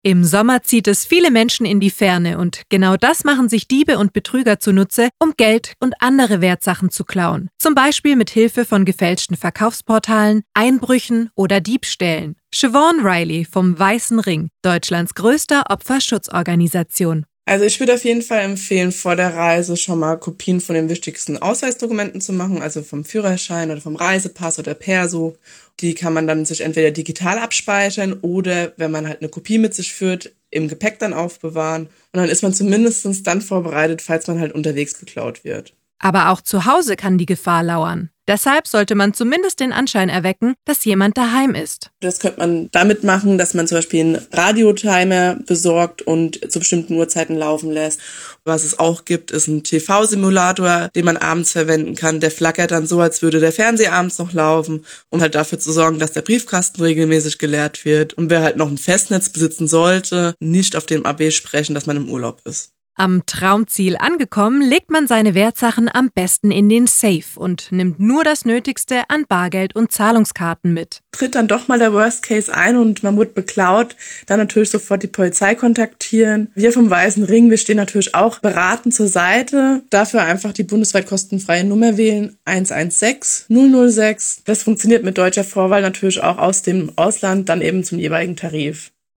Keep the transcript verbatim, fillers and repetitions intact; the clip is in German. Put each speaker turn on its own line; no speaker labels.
Im Sommer zieht es viele Menschen in die Ferne und genau das machen sich Diebe und Betrüger zunutze, um Geld und andere Wertsachen zu klauen. Zum Beispiel mit Hilfe von gefälschten Verkaufsportalen, Einbrüchen oder Diebstählen. Siobhan Riley vom Weißen Ring, Deutschlands größter Opferschutzorganisation.
Also ich würde auf jeden Fall empfehlen, vor der Reise schon mal Kopien von den wichtigsten Ausweisdokumenten zu machen, also vom Führerschein oder vom Reisepass oder Perso. Die kann man dann sich entweder digital abspeichern oder, wenn man halt eine Kopie mit sich führt, im Gepäck dann aufbewahren. Und dann ist man zumindest dann vorbereitet, falls man halt unterwegs beklaut wird.
Aber auch zu Hause kann die Gefahr lauern. Deshalb sollte man zumindest den Anschein erwecken, dass jemand daheim ist.
Das könnte man damit machen, dass man zum Beispiel einen Radiotimer besorgt und zu bestimmten Uhrzeiten laufen lässt. Was es auch gibt, ist ein T V-Simulator, den man abends verwenden kann. Der flackert dann so, als würde der Fernseher abends noch laufen, um halt dafür zu sorgen, dass der Briefkasten regelmäßig geleert wird. Und wer halt noch ein Festnetz besitzen sollte, nicht auf dem A B sprechen, dass man im Urlaub ist.
Am Traumziel angekommen, legt man seine Wertsachen am besten in den Safe und nimmt nur das Nötigste an Bargeld und Zahlungskarten mit.
Tritt dann doch mal der Worst Case ein und man wird beklaut, dann natürlich sofort die Polizei kontaktieren. Wir vom Weißen Ring, wir stehen natürlich auch beratend zur Seite. Dafür einfach die bundesweit kostenfreie Nummer wählen, eins eins sechs null null sechs. Das funktioniert mit deutscher Vorwahl natürlich auch aus dem Ausland, dann eben zum jeweiligen Tarif.